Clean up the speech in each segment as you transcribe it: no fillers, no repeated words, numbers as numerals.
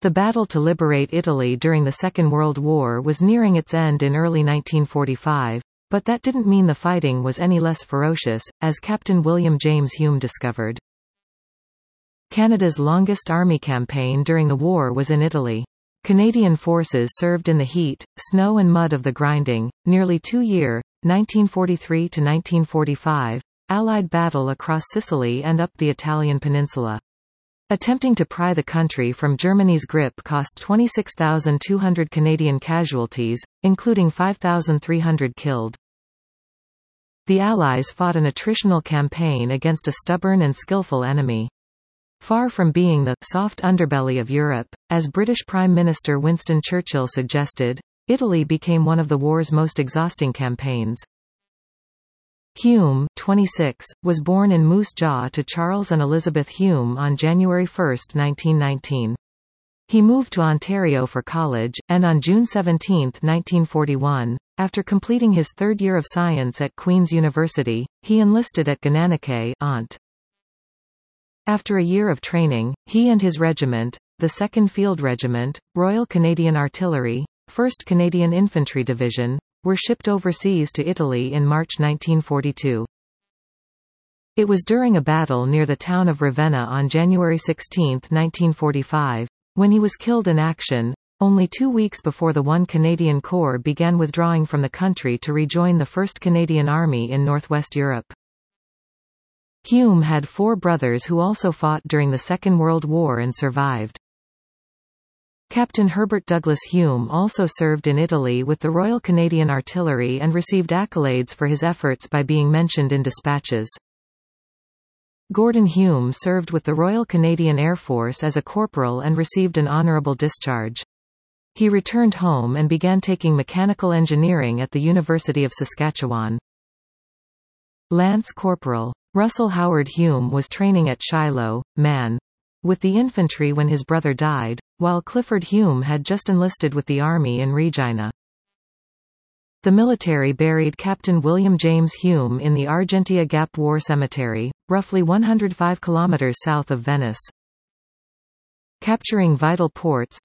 The battle to liberate Italy during the Second World War was nearing its end in early 1945, but that didn't mean the fighting was any less ferocious, as Captain William James Hume discovered. Canada's longest army campaign during the war was in Italy. Canadian forces served in the heat, snow and mud of the grinding, nearly 2-year, 1943 to 1945, Allied battle across Sicily and up the Italian peninsula. Attempting to pry the country from Germany's grip cost 26,200 Canadian casualties, including 5,300 killed. The Allies fought an attritional campaign against a stubborn and skillful enemy. Far from being the soft underbelly of Europe, as British Prime Minister Winston Churchill suggested, Italy became one of the war's most exhausting campaigns. Hume, 26, was born in Moose Jaw to Charles and Elizabeth Hume on January 1, 1919. He moved to Ontario for college, and on June 17, 1941, after completing his third year of science at Queen's University, he enlisted at Gananoque, Ont. After a year of training, he and his regiment, the 2nd Field Regiment, Royal Canadian Artillery, 1st Canadian Infantry Division, were shipped overseas to Italy in March 1942. It was during a battle near the town of Ravenna on January 16, 1945, when he was killed in action, only 2 weeks before the 1 Canadian Corps began withdrawing from the country to rejoin the 1st Canadian Army in Northwest Europe. Hume had 4 brothers who also fought during the Second World War and survived. Captain Herbert Douglas Hume also served in Italy with the Royal Canadian Artillery and received accolades for his efforts by being mentioned in dispatches. Gordon Hume served with the Royal Canadian Air Force as a corporal and received an honourable discharge. He returned home and began taking mechanical engineering at the University of Saskatchewan. Lance Corporal Russell Howard Hume was training at Shiloh, Man. with the infantry when his brother died, while Clifford Hume had just enlisted with the army in Regina. The military buried Captain William James Hume in the Argentia Gap War Cemetery, roughly 105 kilometers south of Venice. Capturing vital ports.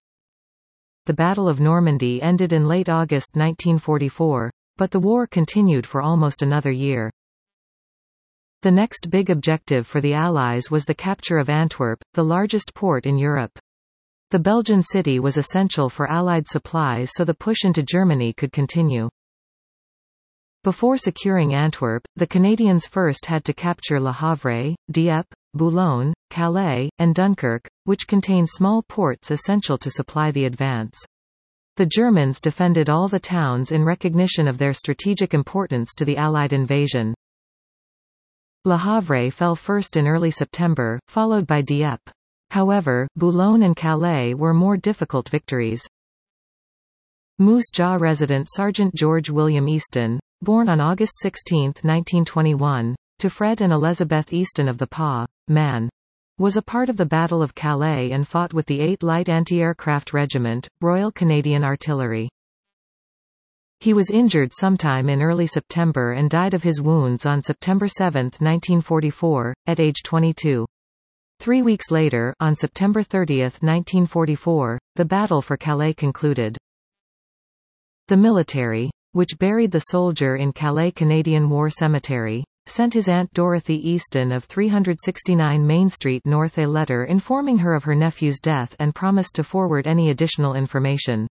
The Battle of Normandy ended in late August 1944, but the war continued for almost another year. The next big objective for the Allies was the capture of Antwerp, the largest port in Europe. The Belgian city was essential for Allied supplies so the push into Germany could continue. Before securing Antwerp, the Canadians first had to capture Le Havre, Dieppe, Boulogne, Calais, and Dunkirk, which contained small ports essential to supply the advance. The Germans defended all the towns in recognition of their strategic importance to the Allied invasion. Le Havre fell first in early September, followed by Dieppe. However, Boulogne and Calais were more difficult victories. Moose Jaw resident Sergeant George William Easton, born on August 16, 1921, to Fred and Elizabeth Easton of the Pas, Man, was a part of the Battle of Calais and fought with the 8th Light Anti-Aircraft Regiment, Royal Canadian Artillery. He was injured sometime in early September and died of his wounds on September 7, 1944, at age 22. 3 weeks later, on September 30, 1944, the battle for Calais concluded. The military, which buried the soldier in Calais Canadian War Cemetery, sent his Aunt Dorothy Easton of 369 Main Street North a letter informing her of her nephew's death and promised to forward any additional information.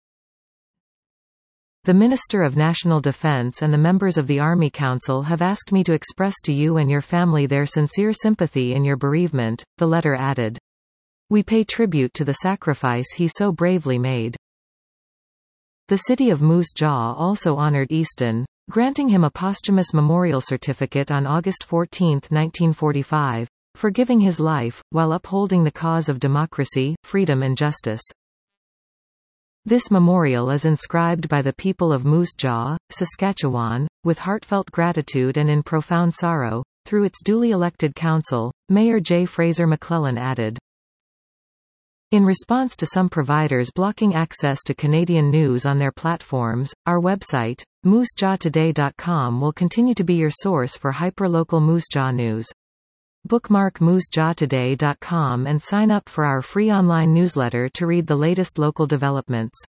The Minister of National Defense and the members of the Army Council have asked me to express to you and your family their sincere sympathy in your bereavement, the letter added. We pay tribute to the sacrifice he so bravely made. The city of Moose Jaw also honored Easton, granting him a posthumous memorial certificate on August 14, 1945, for giving his life, while upholding the cause of democracy, freedom and justice. This memorial is inscribed by the people of Moose Jaw, Saskatchewan, with heartfelt gratitude and in profound sorrow, through its duly elected council, Mayor J. Fraser McClellan added. In response to some providers blocking access to Canadian news on their platforms, our website, moosejawtoday.com will continue to be your source for hyperlocal Moose Jaw news. Bookmark moosejawtoday.com and sign up for our free online newsletter to read the latest local developments.